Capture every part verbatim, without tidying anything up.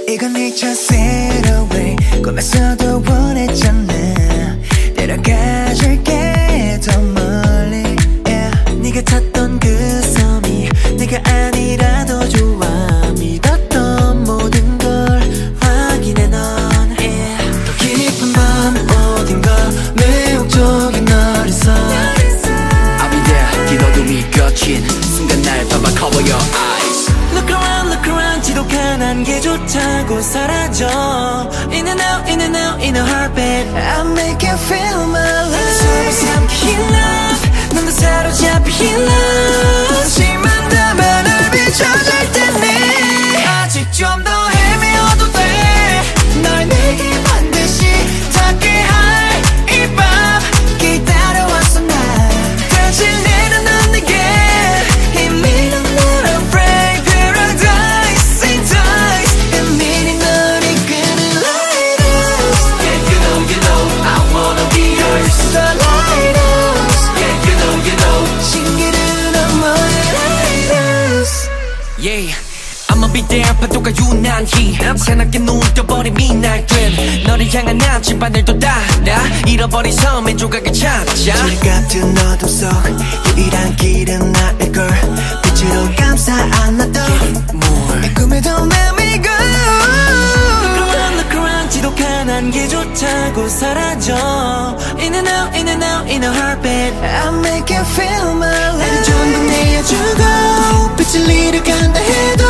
이건 nature set away 꿈에서도 원했잖아 데려가줄게 더 멀리 yeah. 네가 탔던 그 섬이 내가 아니라도 좋아 믿었던 모든 걸 확인해 넌 yeah. 더 깊은 밤 어딘가 매혹적인 날에서 I'll be there 긴 어둠이 겹친 순간 날 봐봐 cover your eyes Look around look around 지독한 안개조차 곧 사라져 In and out in and out in a heartbeat I make you feel my love 서로 삼킨 love 넌 더 사로잡힌 love 심한 담배를 비춰줄 테니 아직 좀 더 헤매어도 돼널 내게 반드시 닿게 할 이 밤 기다려왔어 난 다시 내려놓는 내게 이미 넌 not afraid paradise in ties 이미 널 이끄는 lighthouse Yeah you know you know I wanna be yours The lighthouse Yeah you know you know 신기루 너머의 lighthouse Yeah I'ma be there 파도가 유난히 새롭게 눈 떠버린 미날들 너를 향한 남친 바늘도 닿아 잃어버린 섬의 조각을 찾자 질 같은 어둠 속 유일한 길은 나일걸 빛으로 감싸 안았던 내 꿈에도 let me go Look around look around 지독한 안개조차 곧 사라져 In and out in and out in a heartbeat I make you feel my love 나를 전부 내어주고 빛을 잃어간다 해도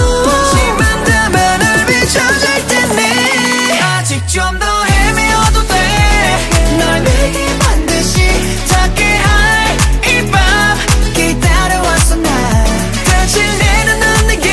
심한 담배를 비춰줄 테니 아직 좀 더 헤매어도 돼널 내게 반드시 닿게 할 이 밤 기다려왔어 난 다시 내려놓는 내게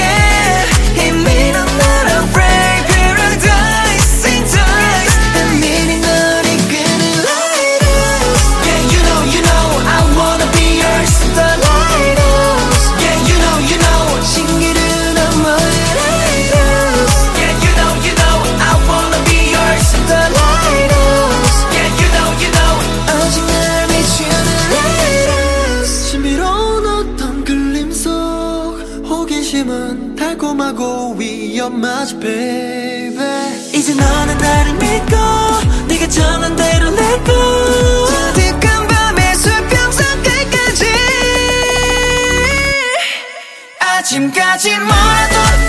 이미 넌 not afraid paradise in ties 이미 널 이끄는 lighthouse Yeah you know you know I wanna be yours The lighthouse Yeah you know you know 신기루 너머의 lighthouse Yeah you know you know I wanna be yours The lighthouse Yeah you know you know 오직 날 비추는 lighthouse 신비로운 어떤 그림 속 호기심은 달콤하고 위험하지 baby 이제 너는 나를 믿고 네가 정한 대로 let go 자득한 밤의 수평선 끝까지 아침까지 뭐라도